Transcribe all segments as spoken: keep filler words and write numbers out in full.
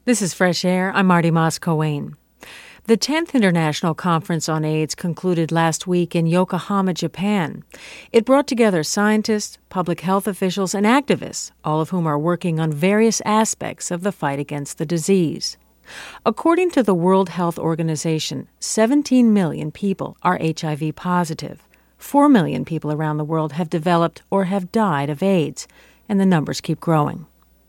This is Fresh Air. I'm Marty Moss-Coane. The tenth International Conference on AIDS concluded last week in Yokohama, Japan. It brought together scientists, public health officials, and activists, all of whom are working on various aspects of the fight against the disease. According to the World Health Organization, seventeen million people are H I V positive. four million people around the world have developed or have died of AIDS, and the numbers keep growing.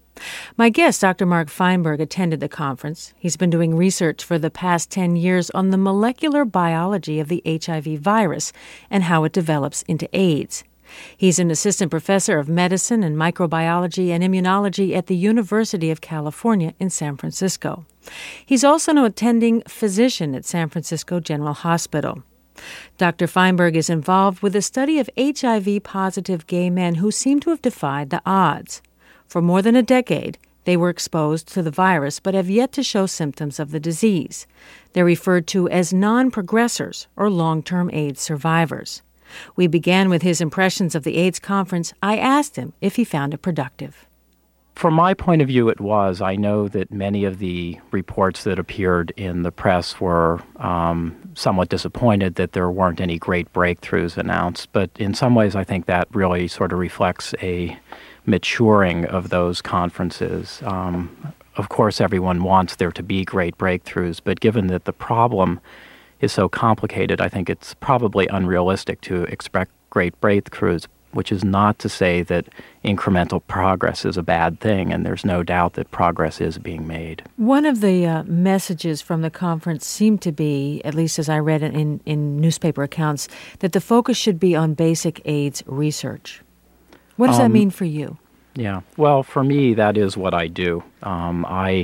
My guest, Doctor Mark Feinberg, attended the conference. He's been doing research for the past ten years on the molecular biology of the H I V virus and how it develops into AIDS. He's an assistant professor of medicine and microbiology and immunology at the University of California in San Francisco. He's also an attending physician at San Francisco General Hospital. Doctor Feinberg is involved with the study of H I V-positive gay men who seem to have defied the odds. For more than a decade, they were exposed to the virus but have yet to show symptoms of the disease. They're referred to as non-progressors or long-term AIDS survivors. We began with his impressions of the AIDS conference. I asked him if he found it productive. From my point of view, it was. I know that many of the reports that appeared in the press were um, somewhat disappointed that there weren't any great breakthroughs announced, but in some ways I think that really sort of reflects a maturing of those conferences. Um, of course, everyone wants there to be great breakthroughs, but given that the problem is so complicated, I think it's probably unrealistic to expect great breakthroughs, which is not to say that incremental progress is a bad thing, and there's no doubt that progress is being made. One of the uh, messages from the conference seemed to be, at least as I read it in, in newspaper accounts, that the focus should be on basic AIDS research. What does um, that mean for you? Yeah, well, for me, that is what I do. Um, I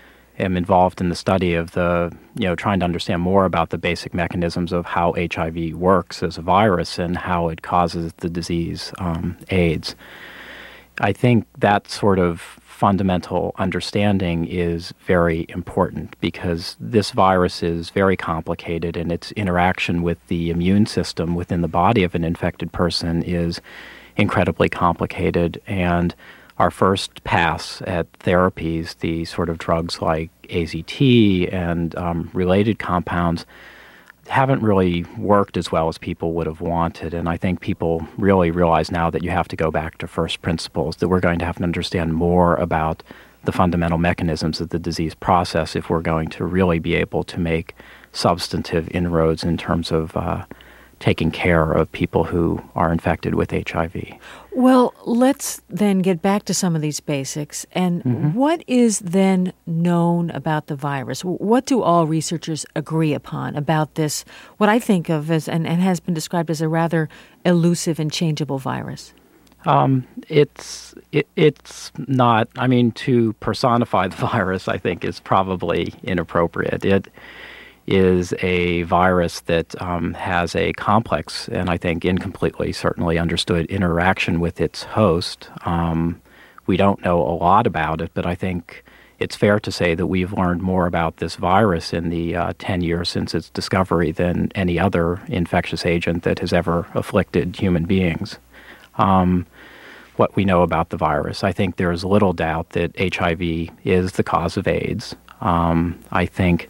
am involved in the study of the, you know, trying to understand more about the basic mechanisms of how H I V works as a virus and how it causes the disease, um, AIDS. I think that sort of fundamental understanding is very important because this virus is very complicated and its interaction with the immune system within the body of an infected person is incredibly complicated, and our first pass at therapies, the sort of drugs like A Z T and um, related compounds, haven't really worked as well as people would have wanted. And I think people really realize now that you have to go back to first principles, that we're going to have to understand more about the fundamental mechanisms of the disease process if we're going to really be able to make substantive inroads in terms of uh, taking care of people who are infected with H I V. Well, let's then get back to some of these basics. And mm-hmm. what is then known about the virus? What do all researchers agree upon about this, what I think of as, and, and has been described as a rather elusive and changeable virus? Um, it's it, it's not, I mean, to personify the virus, I think, is probably inappropriate. It is a virus that um, has a complex and I think incompletely certainly understood interaction with its host. Um, we don't know a lot about it, but I think it's fair to say that we've learned more about this virus in the uh, ten years since its discovery than any other infectious agent that has ever afflicted human beings. Um, what we know about the virus, I think there is little doubt that H I V is the cause of AIDS. Um, I think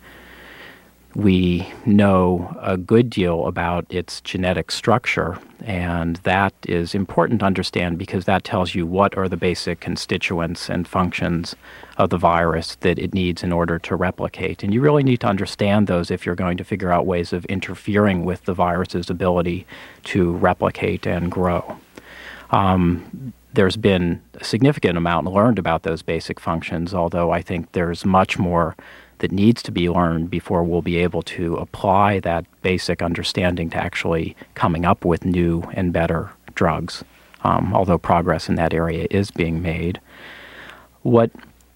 we know a good deal about its genetic structure, and that is important to understand because that tells you what are the basic constituents and functions of the virus that it needs in order to replicate. And you really need to understand those if you're going to figure out ways of interfering with the virus's ability to replicate and grow. Um, there's been a significant amount learned about those basic functions, although I think there's much more that needs to be learned before we'll be able to apply that basic understanding to actually coming up with new and better drugs, um, although progress in that area is being made. What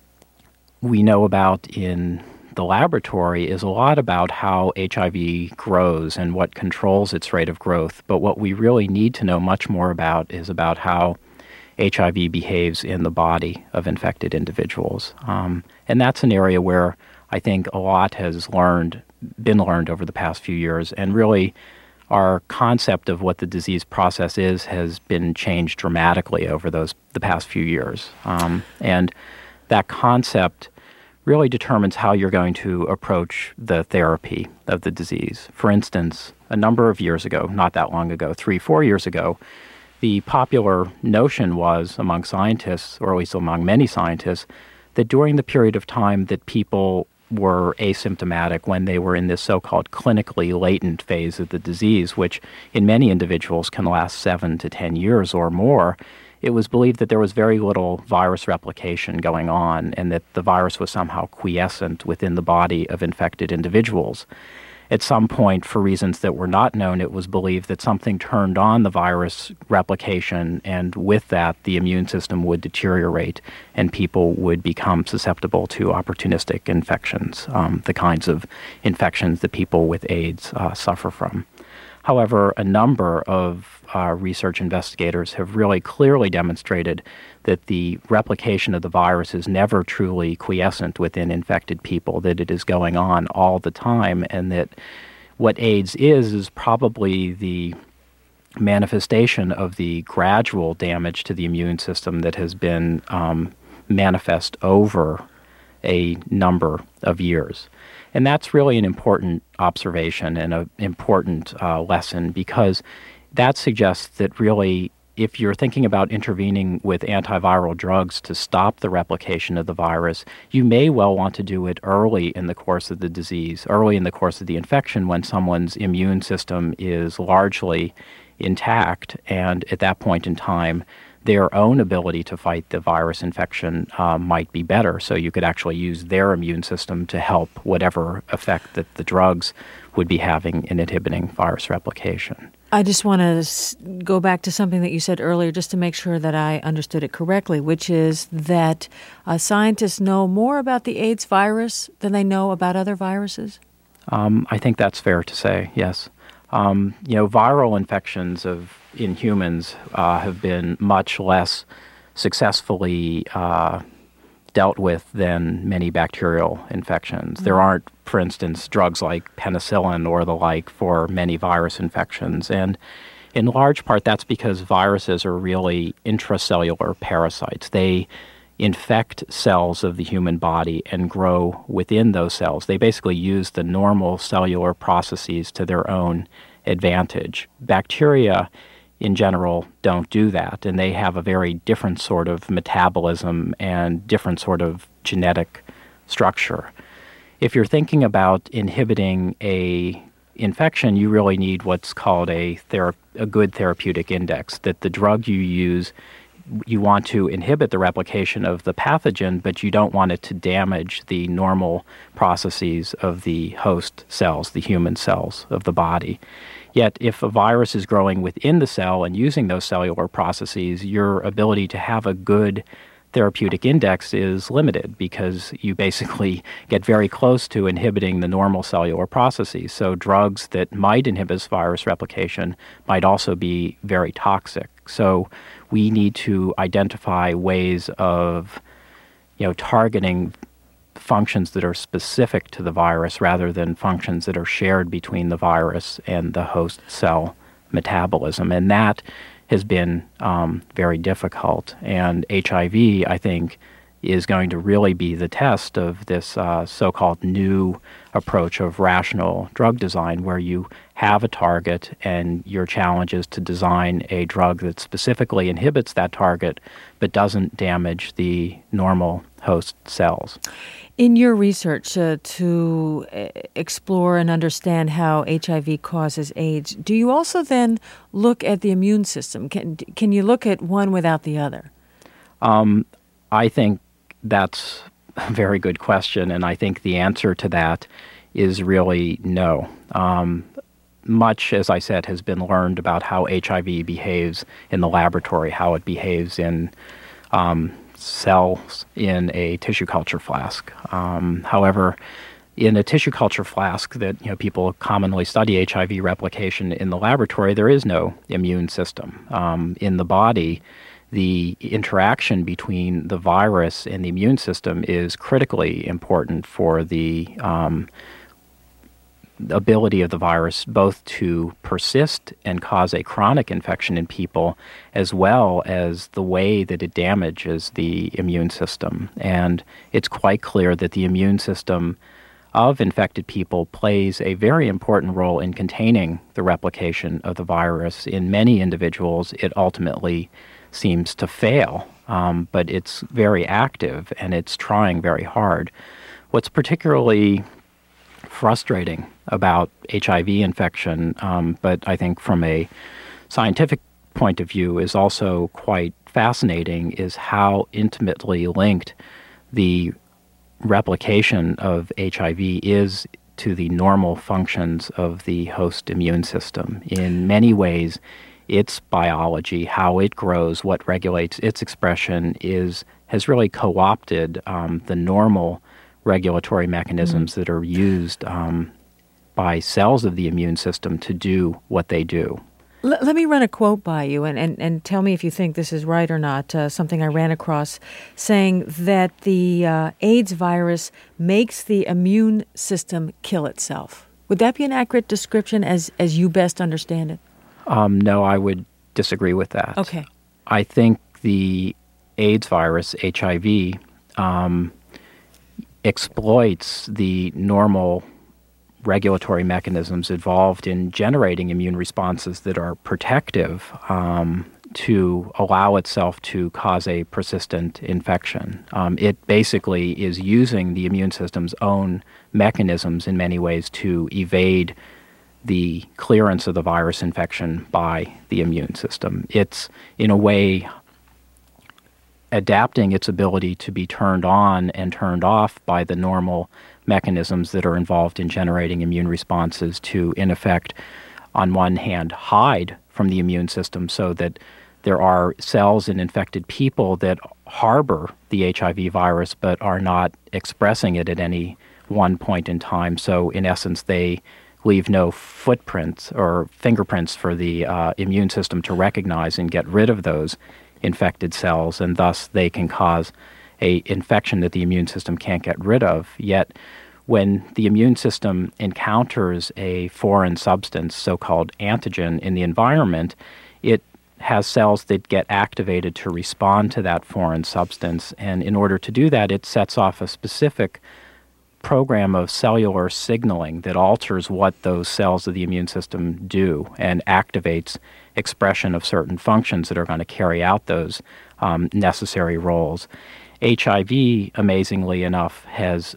we know about in the laboratory is a lot about how H I V grows and what controls its rate of growth, but what we really need to know much more about is about how H I V behaves in the body of infected individuals. Um, and that's an area where I think a lot has learned, been learned over the past few years, and really our concept of what the disease process is has been changed dramatically over those the past few years. Um, and that concept really determines how you're going to approach the therapy of the disease. For instance, a number of years ago, not that long ago, three, four years ago, the popular notion was among scientists, or at least among many scientists, that during the period of time that people were asymptomatic, when they were in this so-called clinically latent phase of the disease, which in many individuals can last seven to ten years or more, it was believed that there was very little virus replication going on and that the virus was somehow quiescent within the body of infected individuals. At some point, for reasons that were not known, it was believed that something turned on the virus replication, and with that, the immune system would deteriorate and people would become susceptible to opportunistic infections, um, the kinds of infections that people with AIDS uh, suffer from. However, a number of uh, research investigators have really clearly demonstrated that the replication of the virus is never truly quiescent within infected people, that it is going on all the time, and that what AIDS is is probably the manifestation of the gradual damage to the immune system that has been um, manifest over a number of years. And that's really an important observation and an important uh, lesson, because that suggests that really, if you're thinking about intervening with antiviral drugs to stop the replication of the virus, you may well want to do it early in the course of the disease, early in the course of the infection, when someone's immune system is largely intact, and at that point in time, their own ability to fight the virus infection uh, might be better. So you could actually use their immune system to help whatever effect that the drugs would be having in inhibiting virus replication. I just want to go back to something that you said earlier just to make sure that I understood it correctly, which is that uh, scientists know more about the AIDS virus than they know about other viruses? Um, I think that's fair to say, yes. Um, you know, viral infections of in humans uh, have been much less successfully uh, dealt with than many bacterial infections. Mm-hmm. There aren't, for instance, drugs like penicillin or the like for many virus infections. And in large part, that's because viruses are really intracellular parasites. They infect cells of the human body and grow within those cells. They basically use the normal cellular processes to their own advantage. Bacteria, in general, don't do that, and they have a very different sort of metabolism and different sort of genetic structure. If you're thinking about inhibiting a infection, you really need what's called a, thera- a good therapeutic index, that the drug you use, you want to inhibit the replication of the pathogen, but you don't want it to damage the normal processes of the host cells, the human cells of the body. Yet, if a virus is growing within the cell and using those cellular processes, your ability to have a good therapeutic index is limited, because you basically get very close to inhibiting the normal cellular processes. So drugs that might inhibit virus replication might also be very toxic. So we need to identify ways of, you know, targeting functions that are specific to the virus rather than functions that are shared between the virus and the host cell metabolism. And that has been um, very difficult. And H I V, I think, is going to really be the test of this uh, so-called new approach of rational drug design, where you have a target and your challenge is to design a drug that specifically inhibits that target but doesn't damage the normal host cells. In your research uh, to explore and understand how H I V causes AIDS, do you also then look at the immune system? Can can you look at one without the other? Um, I think that's a very good question, and I think the answer to that is really no. Um, much, as I said, has been learned about how H I V behaves in the laboratory, how it behaves in um, cells in a tissue culture flask. Um, however, in a tissue culture flask that, you know, people commonly study H I V replication in the laboratory, there is no immune system. Um, in the body, the interaction between the virus and the immune system is critically important for the um, ability of the virus both to persist and cause a chronic infection in people, as well as the way that it damages the immune system. And it's quite clear that the immune system of infected people plays a very important role in containing the replication of the virus. In many individuals, it ultimately seems to fail, um, but it's very active and it's trying very hard. What's particularly frustrating about H I V infection, um, but I think from a scientific point of view is also quite fascinating, is how intimately linked the replication of H I V is to the normal functions of the host immune system. In many ways, its biology, how it grows, what regulates its expression, is has really co-opted um, the normal regulatory mechanisms mm-hmm. that are used um, by cells of the immune system to do what they do. L- let me run a quote by you and, and, and tell me if you think this is right or not, uh, something I ran across saying that the uh, AIDS virus makes the immune system kill itself. Would that be an accurate description as, as you best understand it? Um, no, I would disagree with that. Okay. I think the AIDS virus, H I V, um, exploits the normal regulatory mechanisms involved in generating immune responses that are protective um, to allow itself to cause a persistent infection. Um, it basically is using the immune system's own mechanisms in many ways to evade the clearance of the virus infection by the immune system. It's, in a way, adapting its ability to be turned on and turned off by the normal mechanisms that are involved in generating immune responses to, in effect, on one hand, hide from the immune system so that there are cells in infected people that harbor the H I V virus but are not expressing it at any one point in time. So, in essence, they leave no footprints or fingerprints for the uh, immune system to recognize and get rid of those infected cells, and thus they can cause a infection that the immune system can't get rid of. Yet when the immune system encounters a foreign substance, so-called antigen, in the environment, it has cells that get activated to respond to that foreign substance. And in order to do that, it sets off a specific program of cellular signaling that alters what those cells of the immune system do and activates expression of certain functions that are going to carry out those um, necessary roles. H I V, amazingly enough, has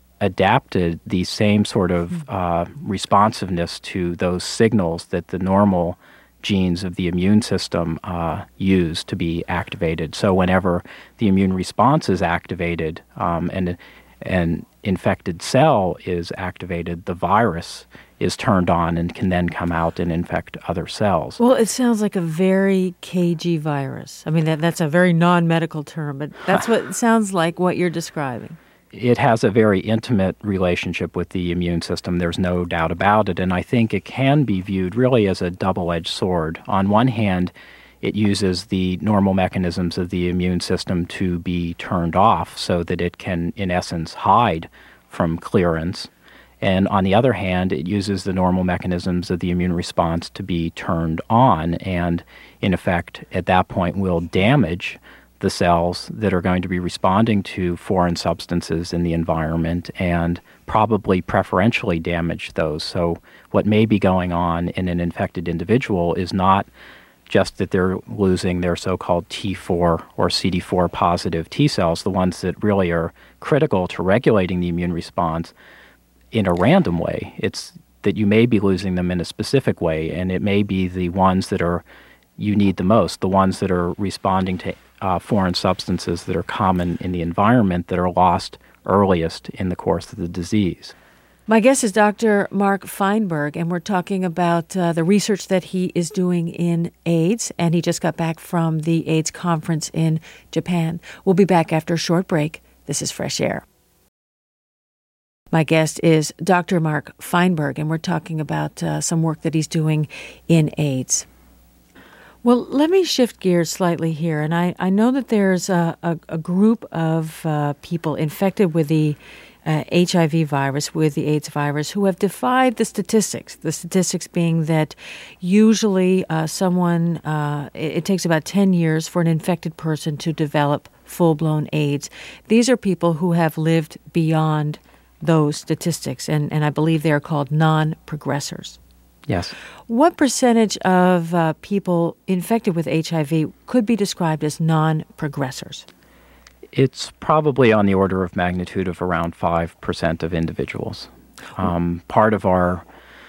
adapted the same sort of uh, responsiveness to those signals that the normal genes of the immune system uh, use to be activated. So whenever the immune response is activated um, and an infected cell is activated, the virus is turned on and can then come out and infect other cells. Well, it sounds like a very cagey virus. I mean, that, that's a very non-medical term, but that's what it sounds like what you're describing. It has a very intimate relationship with the immune system. There's no doubt about it. And I think it can be viewed really as a double-edged sword. On one hand, it uses the normal mechanisms of the immune system to be turned off so that it can, in essence, hide from clearance. And on the other hand, it uses the normal mechanisms of the immune response to be turned on and, in effect, at that point will damage the cells that are going to be responding to foreign substances in the environment and probably preferentially damage those. So what may be going on in an infected individual is not just that they're losing their so-called T four or C D four positive T cells, the ones that really are critical to regulating the immune response, in a random way. It's that you may be losing them in a specific way, and it may be the ones that are you need the most, the ones that are responding to uh, foreign substances that are common in the environment that are lost earliest in the course of the disease. My guest is Doctor Mark Feinberg, and we're talking about uh, the research that he is doing in AIDS, and he just got back from the AIDS conference in Japan. We'll be back after a short break. This is Fresh Air. My guest is Doctor Mark Feinberg, and we're talking about uh, some work that he's doing in AIDS. Well, let me shift gears slightly here, and I, I know that there's a, a, a group of uh, people infected with the uh, H I V virus with the AIDS virus who have defied the statistics. The statistics being that usually uh, someone, uh, it, it takes about ten years for an infected person to develop full-blown AIDS. These are people who have lived beyond those statistics, and, and I believe they are called non-progressors. Yes. What percentage of uh, people infected with H I V could be described as non-progressors? It's probably on the order of magnitude of around five percent of individuals. Um, part of our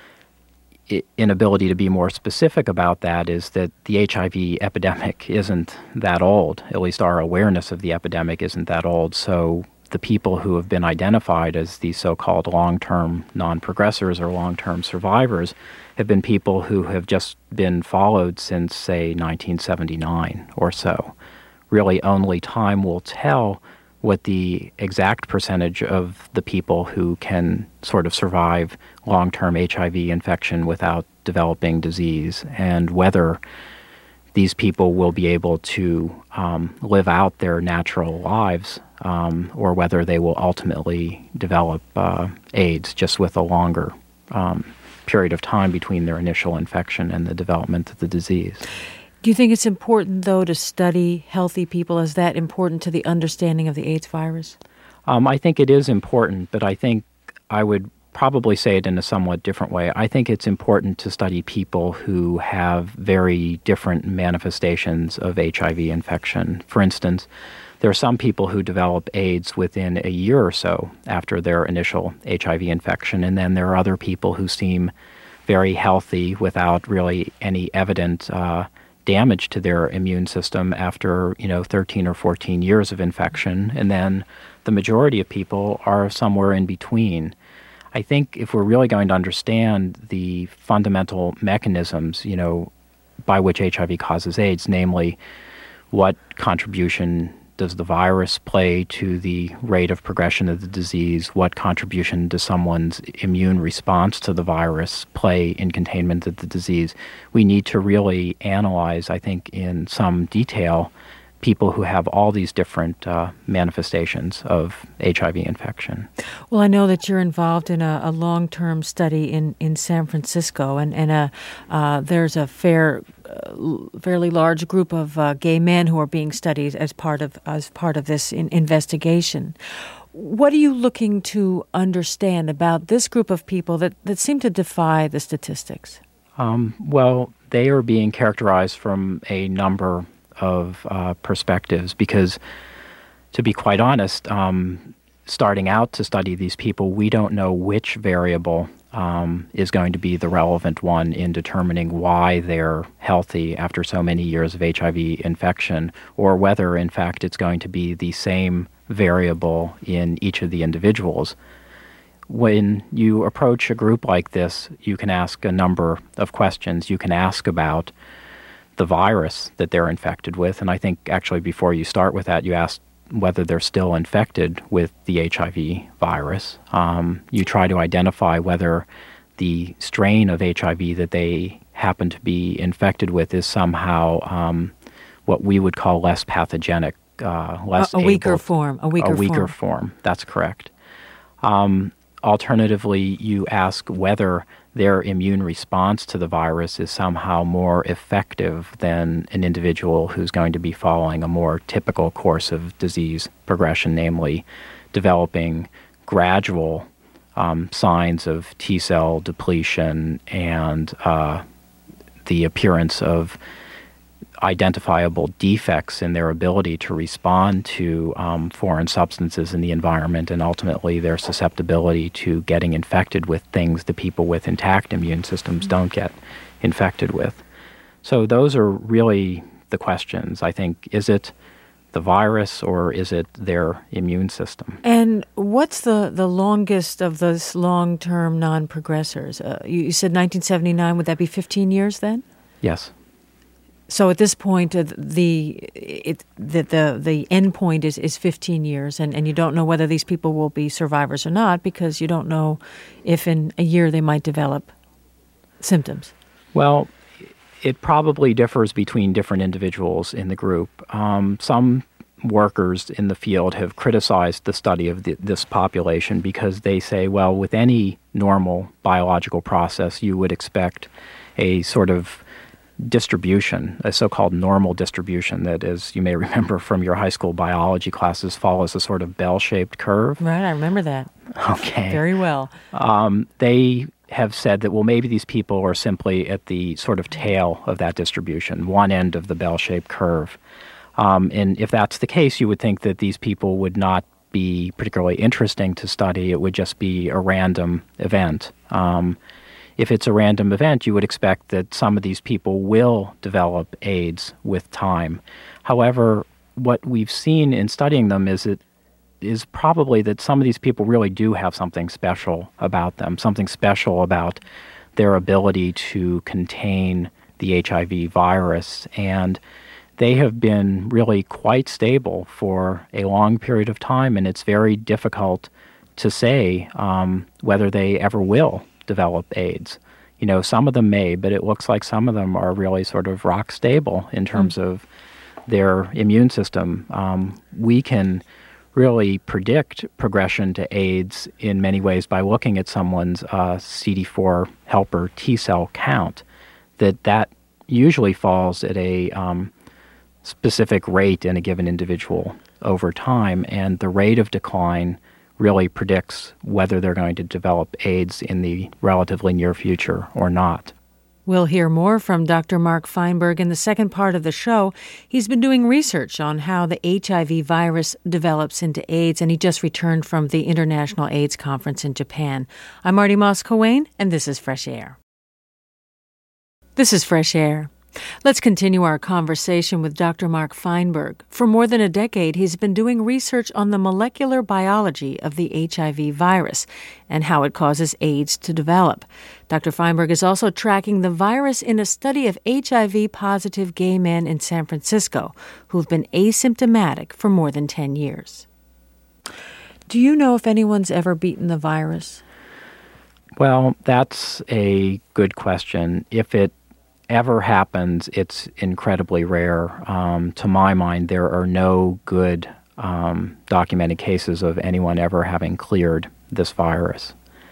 I- inability to be more specific about that is that the H I V epidemic isn't that old. At least our awareness of the epidemic isn't that old. So the people who have been identified as these so-called long-term non-progressors or long-term survivors have been people who have just been followed since, say, nineteen seventy-nine or so. Really, only time will tell what the exact percentage of the people who can sort of survive long-term H I V infection without developing disease, and whether these people will be able to um, live out their natural lives, um, or whether they will ultimately develop uh, AIDS just with a longer um, period of time between their initial infection and the development of the disease. Do you think it's important, though, to study healthy people? Is that important to the understanding of the AIDS virus? Um, I think it is important, but I think I would probably say it in a somewhat different way. I think it's important to study people who have very different manifestations of H I V infection. For instance, there are some people who develop AIDS within a year or so after their initial H I V infection, and then there are other people who seem very healthy without really any evident uh, damage to their immune system after, you know, thirteen or fourteen years of infection, and then the majority of people are somewhere in between. I think if we're really going to understand the fundamental mechanisms, you know, by which H I V causes AIDS, namely what contribution does the virus play to the rate of progression of the disease, what contribution does someone's immune response to the virus play in containment of the disease, we need to really analyze, I think, in some detail, people who have all these different uh, manifestations of H I V infection. Well, I know that you're involved in a, a long-term study in, in San Francisco, and, and a, uh, there's a fair, uh, fairly large group of uh, gay men who are being studied as part of as part of this in, investigation. What are you looking to understand about this group of people that, that seem to defy the statistics? Um, well, they are being characterized from a number of uh, perspectives, because to be quite honest, um, starting out to study these people, we don't know which variable um, is going to be the relevant one in determining why they're healthy after so many years of H I V infection, or whether, in fact, it's going to be the same variable in each of the individuals. When you approach a group like this, you can ask a number of questions. You can ask about the virus that they're infected with. And I think actually before you start with that, you ask whether they're still infected with the H I V virus. Um, you try to identify whether the strain of H I V that they happen to be infected with is somehow um, what we would call less pathogenic, uh, less a, a weaker able, form. A weaker, a weaker form. form. That's correct. Um, alternatively, you ask whether their immune response to the virus is somehow more effective than an individual who's going to be following a more typical course of disease progression, namely developing gradual um, signs of T-cell depletion and uh, the appearance of identifiable defects in their ability to respond to um, foreign substances in the environment, and ultimately their susceptibility to getting infected with things that people with intact immune systems don't get infected with. So those are really the questions. I think, is it the virus or is it their immune system? And what's the, the longest of those long-term non-progressors? Uh, you, you said nineteen seventy-nine. Would that be fifteen years then? Yes. So at this point, uh, the it, the the the end point is, is fifteen years, and, and you don't know whether these people will be survivors or not, because you don't know if in a year they might develop symptoms. Well, it probably differs between different individuals in the group. Um, some workers in the field have criticized the study of the, this population because they say, well, with any normal biological process, you would expect a sort of distribution, a so-called normal distribution that, as you may remember from your high school biology classes, follows a sort of bell-shaped curve. Right, I remember that. Okay. Very well. Um, they have said that, well, maybe these people are simply at the sort of tail of that distribution, one end of the bell-shaped curve. Um, and if that's the case, you would think that these people would not be particularly interesting to study. It would just be a random event. Um, if it's a random event, you would expect that some of these people will develop AIDS with time. However, what we've seen in studying them is it is probably that some of these people really do have something special about them, something special about their ability to contain the H I V virus. And they have been really quite stable for a long period of time, and it's very difficult to say um, whether they ever will develop AIDS. You know, some of them may, but it looks like some of them are really sort of rock stable in terms mm. of their immune system. Um, we can really predict progression to AIDS in many ways by looking at someone's uh, C D four helper T cell count, that that usually falls at a um, specific rate in a given individual over time, and the rate of decline really predicts whether they're going to develop AIDS in the relatively near future or not. We'll hear more from Doctor Mark Feinberg in the second part of the show. He's been doing research on how the H I V virus develops into AIDS, and he just returned from the International AIDS Conference in Japan. I'm Marty Moss-Coane, and this is Fresh Air. This is Fresh Air. Let's continue our conversation with Doctor Mark Feinberg. For more than a decade, he's been doing research on the molecular biology of the H I V virus and how it causes AIDS to develop. Doctor Feinberg is also tracking the virus in a study of H I V-positive gay men in San Francisco who've been asymptomatic for more than ten years. Do you know if anyone's ever beaten the virus? Well, that's a good question. If it ever happens, it's incredibly rare. Um, to my mind, there are no good um, documented cases of anyone ever having cleared this virus.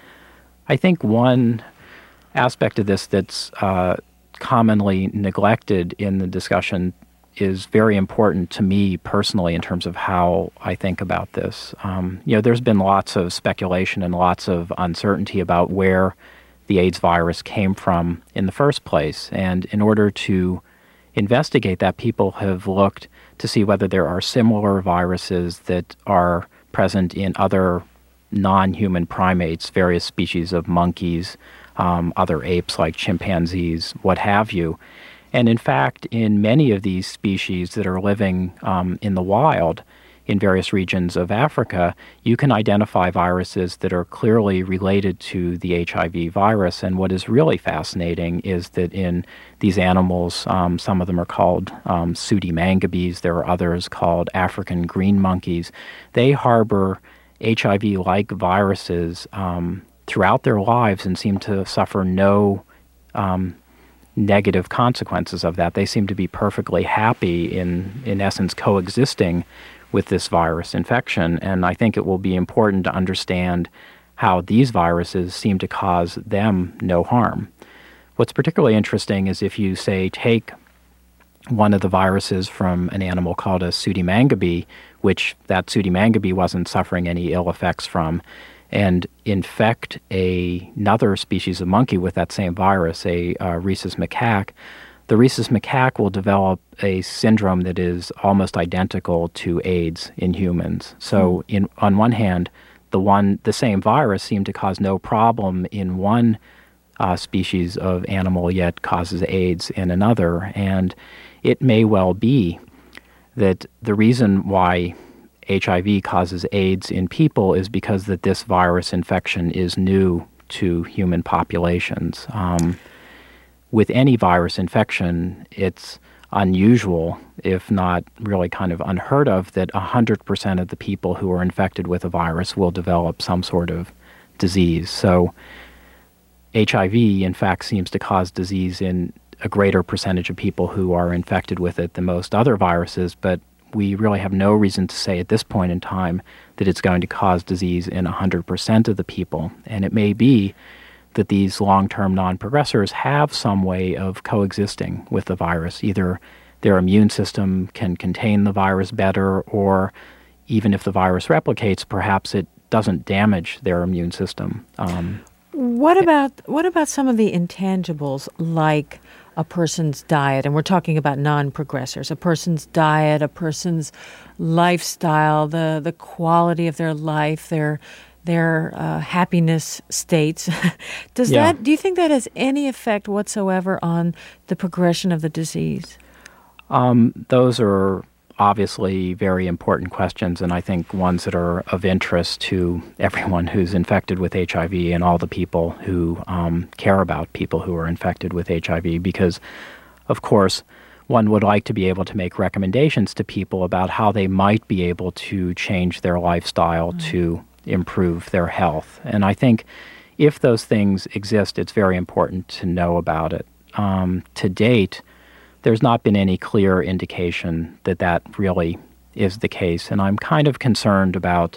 I think one aspect of this that's uh, commonly neglected in the discussion is very important to me personally in terms of how I think about this. Um, you know, there's been lots of speculation and lots of uncertainty about where the AIDS virus came from in the first place. And in order to investigate that, people have looked to see whether there are similar viruses that are present in other non-human primates, various species of monkeys, um, other apes like chimpanzees, what have you. And in fact, in many of these species that are living um, in the wild, in various regions of Africa, you can identify viruses that are clearly related to the H I V virus. And what is really fascinating is that in these animals, um, some of them are called um, sooty mangabes, there are others called African green monkeys. They harbor H I V-like viruses um, throughout their lives and seem to suffer no um, negative consequences of that. They seem to be perfectly happy in, in essence, coexisting with this virus infection, and I think it will be important to understand how these viruses seem to cause them no harm. What's particularly interesting is if you, say, take one of the viruses from an animal called a sooty mangabe, which that sooty mangabe wasn't suffering any ill effects from, and infect a, another species of monkey with that same virus, a uh, rhesus macaque, the rhesus macaque will develop a syndrome that is almost identical to AIDS in humans. So, in, on one hand, the one the same virus seemed to cause no problem in one uh, species of animal, yet causes AIDS in another. And it may well be that the reason why H I V causes AIDS in people is because that this virus infection is new to human populations. Um, With any virus infection, it's unusual, if not really kind of unheard of, that one hundred percent of the people who are infected with a virus will develop some sort of disease. So H I V, in fact, seems to cause disease in a greater percentage of people who are infected with it than most other viruses, but we really have no reason to say at this point in time that it's going to cause disease in one hundred percent of the people. And it may be that these long-term non-progressors have some way of coexisting with the virus. Either their immune system can contain the virus better, or even if the virus replicates, perhaps it doesn't damage their immune system. Um, what about what about some of the intangibles, like a person's diet? And we're talking about non-progressors. A person's diet, a person's lifestyle, the the quality of their life, their their uh, happiness states. Does yeah. that? Do you think that has any effect whatsoever on the progression of the disease? Um, those are obviously very important questions, and I think ones that are of interest to everyone who's infected with H I V and all the people who um, care about people who are infected with H I V, because, of course, one would like to be able to make recommendations to people about how they might be able to change their lifestyle mm-hmm. to improve their health. And I think if those things exist, it's very important to know about it. Um, to date, there's not been any clear indication that that really is the case. And I'm kind of concerned about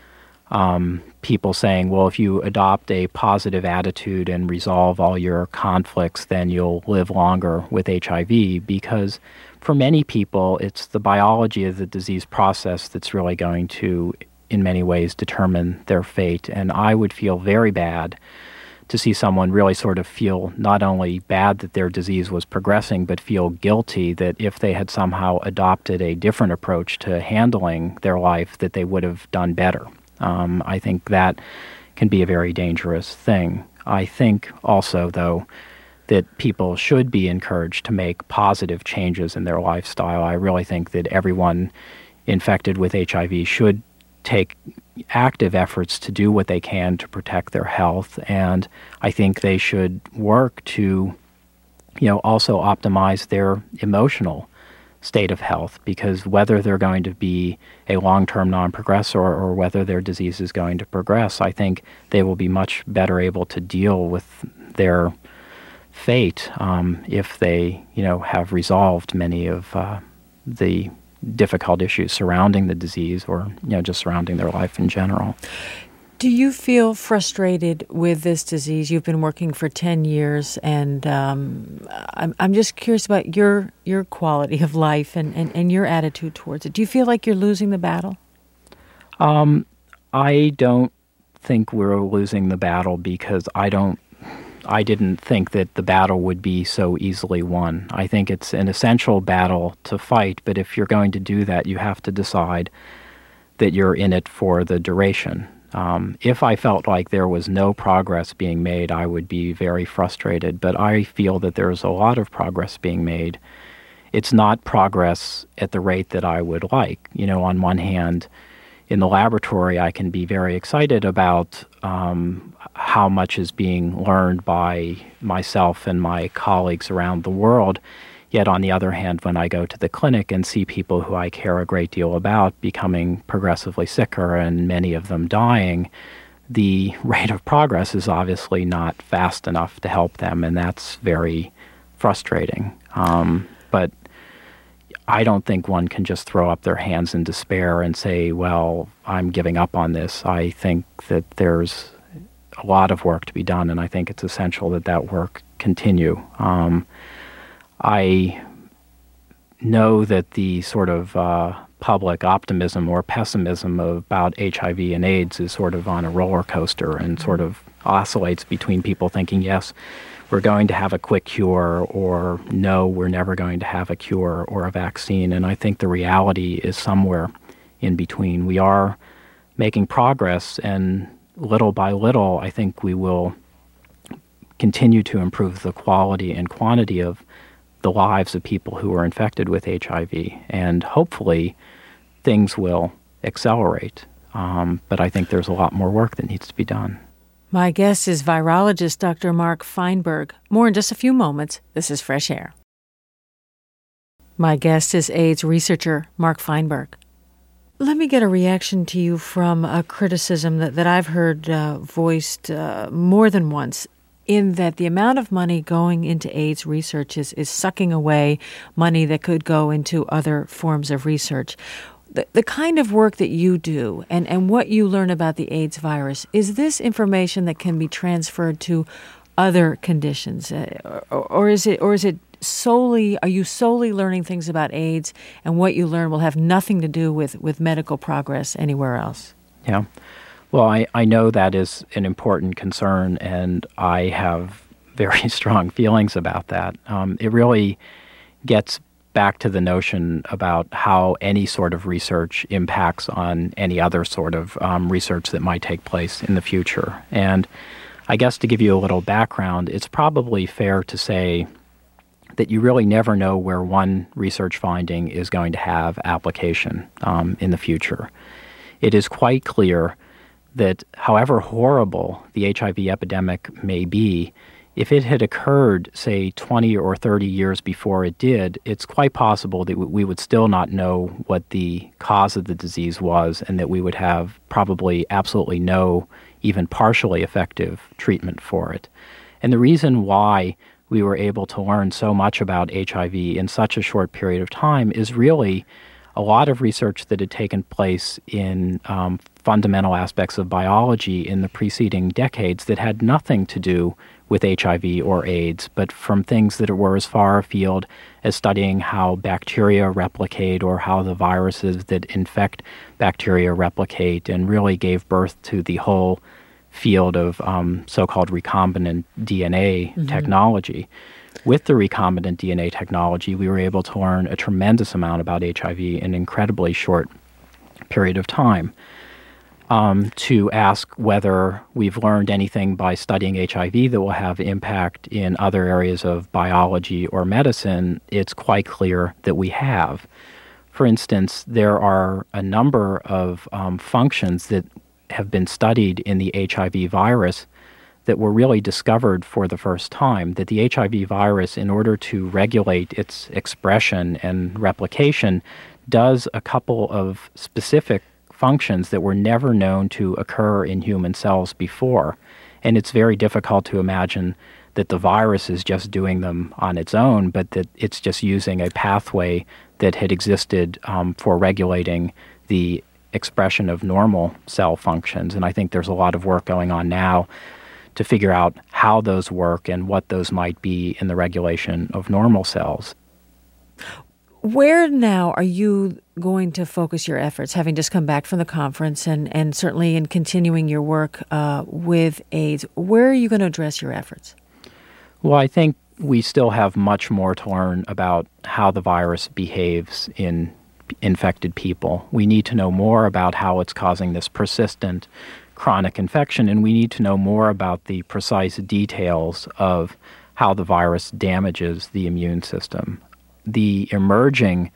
um, people saying, well, if you adopt a positive attitude and resolve all your conflicts, then you'll live longer with H I V, because for many people, it's the biology of the disease process that's really going to, in many ways, determine their fate. And I would feel very bad to see someone really sort of feel not only bad that their disease was progressing, but feel guilty that if they had somehow adopted a different approach to handling their life, that they would have done better. Um, I think that can be a very dangerous thing. I think also, though, that people should be encouraged to make positive changes in their lifestyle. I really think that everyone infected with H I V should take active efforts to do what they can to protect their health, and I think they should work to, you know, also optimize their emotional state of health, because whether they're going to be a long-term non-progressor or whether their disease is going to progress, I think they will be much better able to deal with their fate um, if they, you know, have resolved many of uh, the difficult issues surrounding the disease, or, you know, just surrounding their life in general. Do you feel frustrated with this disease? You've been working for ten years, and um, I'm, I'm just curious about your your quality of life and, and, and your attitude towards it. Do you feel like you're losing the battle? Um, I don't think we're losing the battle, because I don't I didn't think that the battle would be so easily won. I think it's an essential battle to fight, but if you're going to do that, you have to decide that you're in it for the duration. Um, if I felt like there was no progress being made, I would be very frustrated, but I feel that there's a lot of progress being made. It's not progress at the rate that I would like. You know, on one hand, in the laboratory, I can be very excited about um, how much is being learned by myself and my colleagues around the world. Yet, on the other hand, when I go to the clinic and see people who I care a great deal about becoming progressively sicker and many of them dying, the rate of progress is obviously not fast enough to help them, and that's very frustrating. Um, but I don't think one can just throw up their hands in despair and say, well, I'm giving up on this. I think that there's a lot of work to be done, and I think it's essential that that work continue. Um, I know that the sort of uh, public optimism or pessimism about H I V and AIDS is sort of on a roller coaster and sort of oscillates between people thinking, yes, we're going to have a quick cure, or no, we're never going to have a cure or a vaccine. And I think the reality is somewhere in between. We are making progress, and little by little, I think we will continue to improve the quality and quantity of the lives of people who are infected with H I V. And hopefully things will accelerate. Um, but I think there's a lot more work that needs to be done. My guest is virologist Doctor Mark Feinberg. More in just a few moments. This is Fresh Air. My guest is AIDS researcher Mark Feinberg. Let me get a reaction to you from a criticism that, that I've heard uh, voiced uh, more than once. in that the amount of money going into AIDS research is, is sucking away money that could go into other forms of research. The, the kind of work that you do and, and what you learn about the AIDS virus, is this information that can be transferred to other conditions? Uh, or, or is it or is it solely, are you solely learning things about AIDS and what you learn will have nothing to do with, with medical progress anywhere else? Yeah. Well, I, I know that is an important concern, and I have very strong feelings about that. Um, it really gets back to the notion about how any sort of research impacts on any other sort of um, research that might take place in the future. And I guess to give you a little background, it's probably fair to say that you really never know where one research finding is going to have application um, in the future. It is quite clear that however horrible the H I V epidemic may be, if it had occurred, say, twenty or thirty years before it did, it's quite possible that we would still not know what the cause of the disease was, and that we would have probably absolutely no, even partially effective treatment for it. And the reason why we were able to learn so much about H I V in such a short period of time is really a lot of research that had taken place in um, fundamental aspects of biology in the preceding decades that had nothing to do with H I V or AIDS, but from things that were as far afield as studying how bacteria replicate or how the viruses that infect bacteria replicate, and really gave birth to the whole field of um, so-called recombinant D N A mm-hmm. technology. With the recombinant D N A technology, we were able to learn a tremendous amount about H I V in an incredibly short period of time. Um, to ask whether we've learned anything by studying H I V that will have impact in other areas of biology or medicine, it's quite clear that we have. For instance, there are a number of um, functions that have been studied in the H I V virus that were really discovered for the first time, that the H I V virus, in order to regulate its expression and replication, does a couple of specific functions that were never known to occur in human cells before. And it's very difficult to imagine that the virus is just doing them on its own, but that it's just using a pathway that had existed um, for regulating the expression of normal cell functions. And I think there's a lot of work going on now to figure out how those work and what those might be in the regulation of normal cells. Where now are you going to focus your efforts, having just come back from the conference and, and certainly in continuing your work uh, with AIDS? Where are you going to address your efforts? Well, I think we still have much more to learn about how the virus behaves in infected people. We need to know more about how it's causing this persistent chronic infection, and we need to know more about the precise details of how the virus damages the immune system. The emerging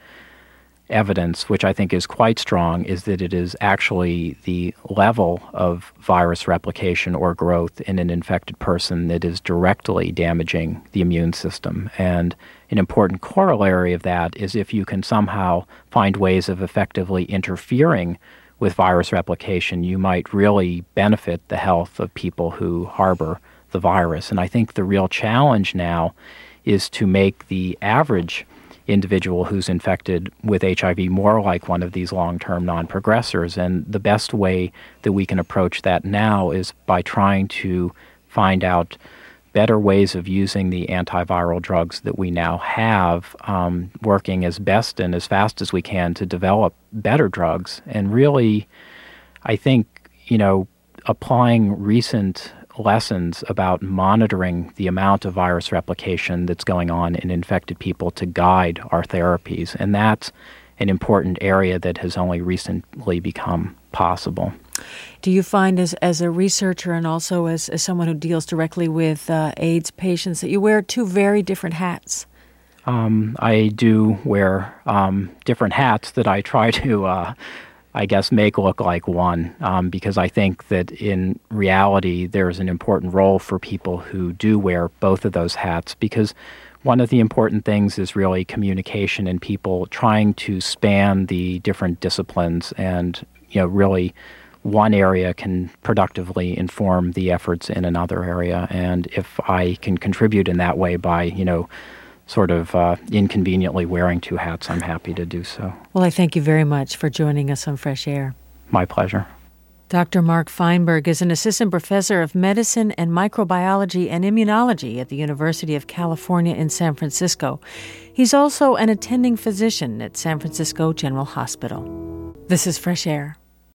evidence, which I think is quite strong, is that it is actually the level of virus replication or growth in an infected person that is directly damaging the immune system. And an important corollary of that is if you can somehow find ways of effectively interfering with virus replication, you might really benefit the health of people who harbor the virus. And I think the real challenge now is to make the average individual who's infected with H I V more like one of these long-term non-progressors. And the best way that we can approach that now is by trying to find out better ways of using the antiviral drugs that we now have, um, working as best and as fast as we can to develop better drugs. And really, I think, you know, applying recent lessons about monitoring the amount of virus replication that's going on in infected people to guide our therapies. And that's an important area that has only recently become possible. Do you find as, as a researcher and also as, as someone who deals directly with uh, AIDS patients that you wear two very different hats? Um, I do wear um, different hats that I try to uh, I guess, make look like one, um, because I think that in reality there's an important role for people who do wear both of those hats, because one of the important things is really communication and people trying to span the different disciplines and, you know, really one area can productively inform the efforts in another area. And if I can contribute in that way by, you know, sort of uh, inconveniently wearing two hats, I'm happy to do so. Well, I thank you very much for joining us on Fresh Air. My pleasure. Doctor Mark Feinberg is an assistant professor of medicine and microbiology and immunology at the University of California in San Francisco. He's also an attending physician at San Francisco General Hospital. This is Fresh Air.